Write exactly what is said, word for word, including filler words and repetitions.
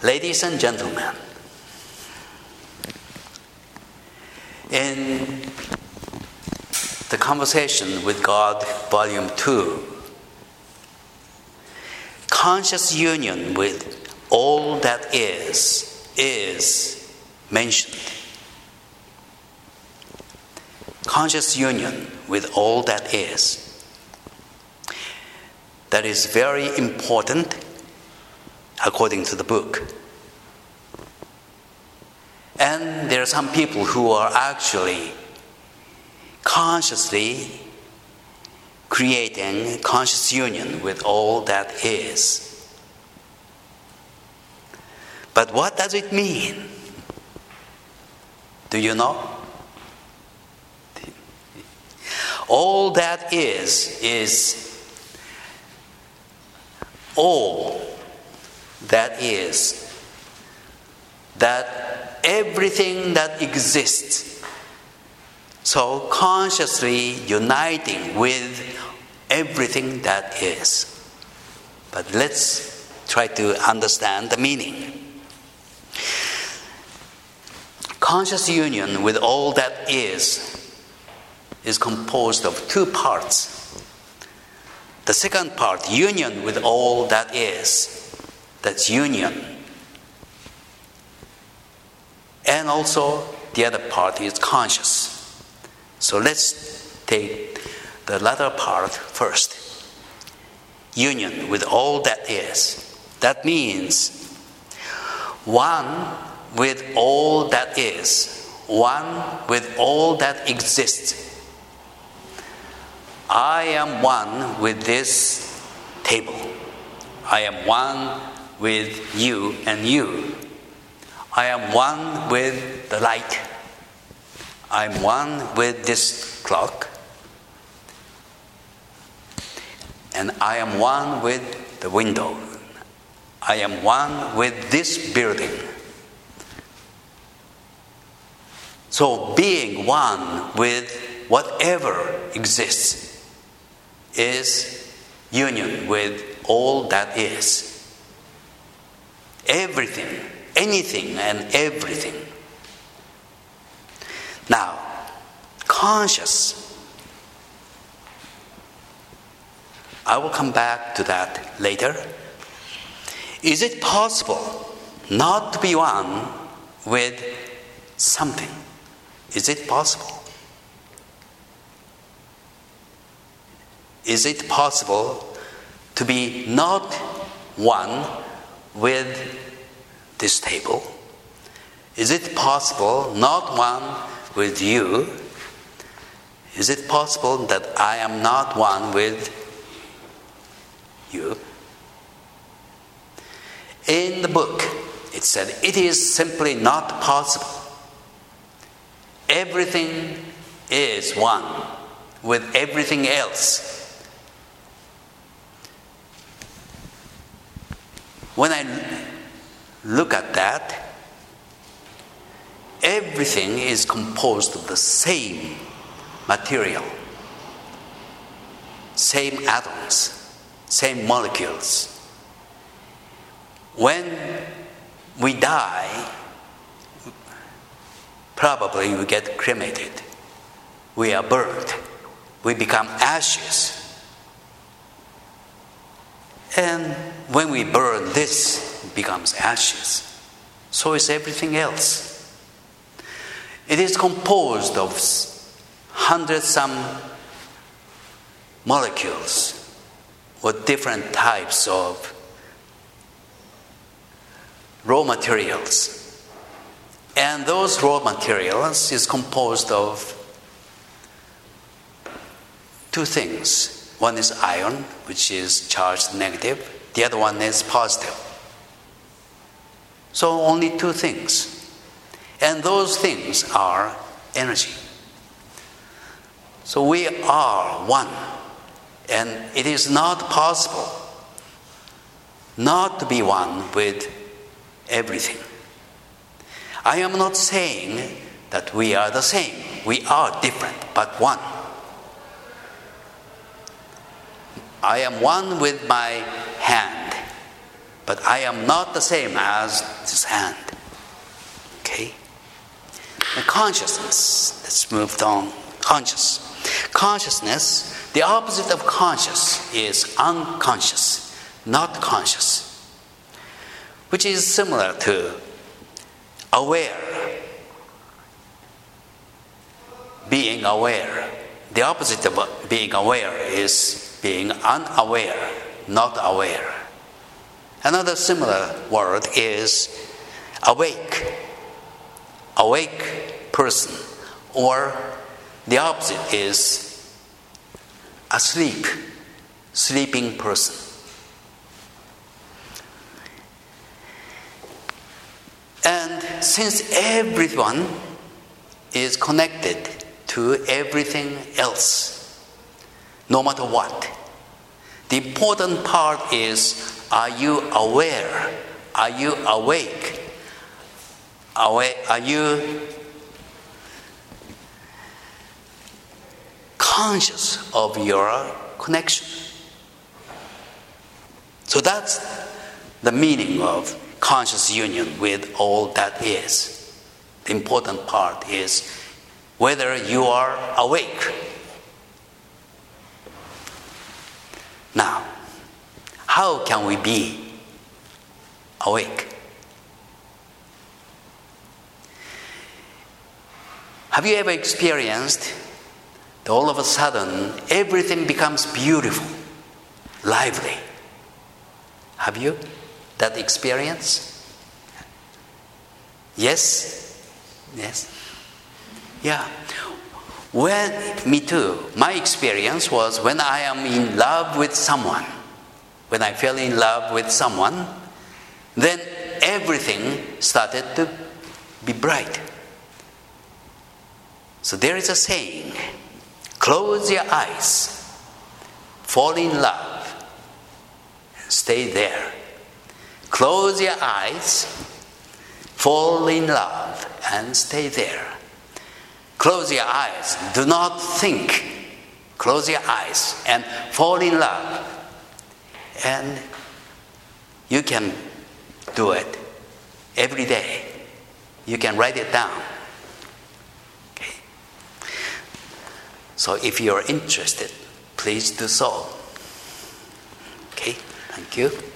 Ladies and gentlemen, in the Conversation with God, Volume two, conscious union with all that is, is mentioned. Conscious union with all that is. That is very important according to the book. And there are some people who are actually consciously creating conscious union with all that is. But what does it mean? Do you know? All that is, is all that is, that everything that exists. So consciously uniting with everything that is. But let's try to understand the meaning. Conscious union with all that is is composed of two parts. The second part, union with all that is, that's union. And also the other part is conscious. So let's take the latter part first. Union with all that is. That means one with all that is. One with all that exists. I am one with this table. I am one with you and you. I am one with the light. I am one with this clock. And I am one with the window. I am one with this building. So being one with whatever exists is union with all that is. Everything, anything and everything. Now, conscious. I will come back to that later. Is it possible not to be one with something? Is it possible? Is it possible to be not one with this table? Is it possible not one with you? Is it possible that I am not one with you? In the book, it said it is simply not possible. Everything is one with everything else. When I look at that, everything is composed of the same material, same atoms, same molecules. When we die, probably we get cremated. We are burned. We become ashes. And when we burn this, it becomes ashes. So is everything else. It is composed of hundred some molecules with different types of raw materials. And those raw materials is composed of two things. One is iron, which is charged negative. The other one is positive. So only two things. And those things are energy. So we are one. And it is not possible not to be one with everything. I am not saying that we are the same. We are different, but one. I am one with my hand, but I am not the same as this hand. Okay? The consciousness, let's move on. Conscious. Consciousness, the opposite of conscious is unconscious, not conscious, which is similar to aware, being aware. The opposite of being aware is being unaware, not aware. Another similar word is awake, awake person, or the opposite is asleep, sleeping person. And since everyone is connected to everything else, no matter what, the important part is, are you aware? Are you awake? Are you conscious of your connection? So that's the meaning of conscious union with all that is. The important part is whether you are awake. Now, how can we be awake? Have you ever experienced that all of a sudden everything becomes beautiful, lively? Have you that experience? Yes? Yes? Yeah. When, me too. My experience was when I am in love with someone, when I fell in love with someone, then everything started to be bright. So there is a saying, close your eyes, fall in love, and stay there. Close your eyes, fall in love, and stay there. Close your eyes, do not think. Close your eyes and fall in love. And you can do it every day. You can write it down. Okay. So if you're interested, please do so. Okay, thank you.